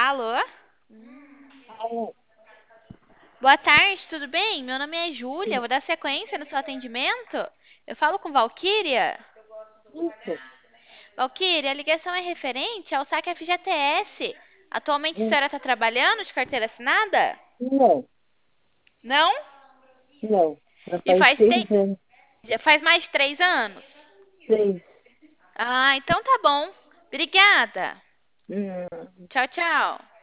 Alô? Alô, Boa tarde, tudo bem? Meu nome é Júlia, vou dar sequência no seu atendimento. Eu falo com Valquíria. isso? Valquíria, a ligação é referente ao saque FGTS. Atualmente a Hum, senhora está trabalhando de carteira assinada? Não, Não? não. Já E faz faz seis tempo? anos. Já faz mais de 3 anos? Seis. Ah, então tá bom. Obrigada. Hum, Tchau, tchau.